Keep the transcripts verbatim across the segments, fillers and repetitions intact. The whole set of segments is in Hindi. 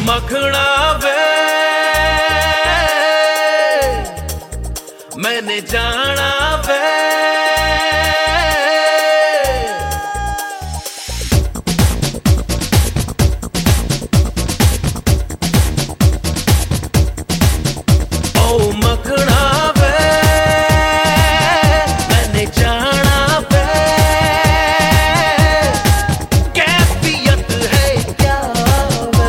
मखना वे मैंने जाना वे ओ मखना वे मैंने जाना वे कैफियत है क्या वे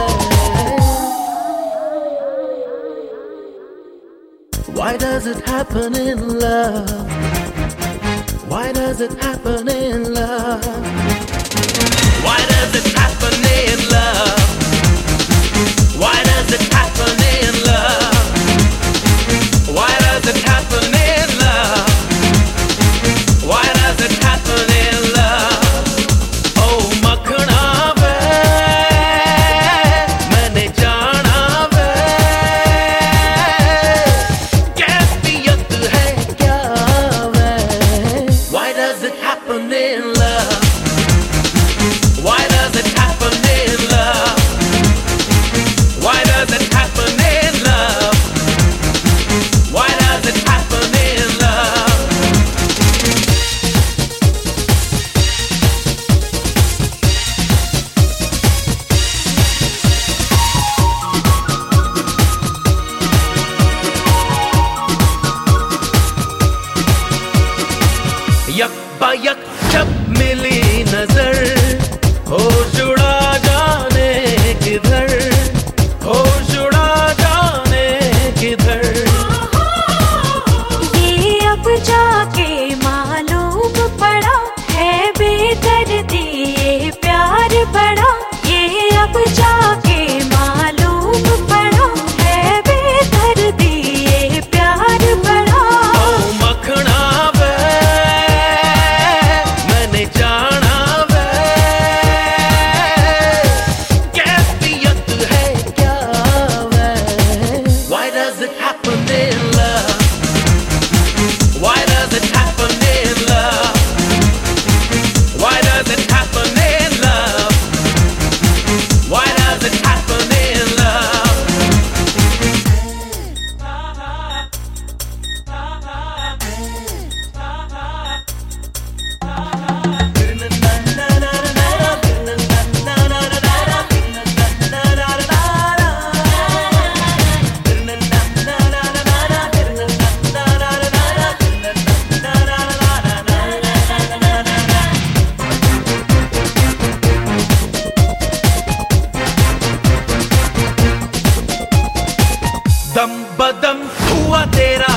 Why does it happen in love? Why does it happen in love? Why does it happen in love? Why does it happen in love? Why does it happen in love? Why does it happen in love? Oh makhna ve maine jana ve kaifiyat hai kya ve Why does it happen in love? Why does it happen in love? Why does it happen in love? Why does it happen in love? yak ba yak जब मिली नजर हो जुड़ा जाने किधर हो जुड़ा जाने किधर ये अब जाके मालूम पड़ा है बेदर्दी ये प्यार बड़ा ये अब जाके मालूम पड़ा है बेदर्दी ये प्यार बड़ा ओ मखना वे मैंने जाना वे कैफियत है क्या वे Why does it happen in love? Why does it happen in love? Why does it happen in love? Why does it happen in love? दम बदम हुआ तेरा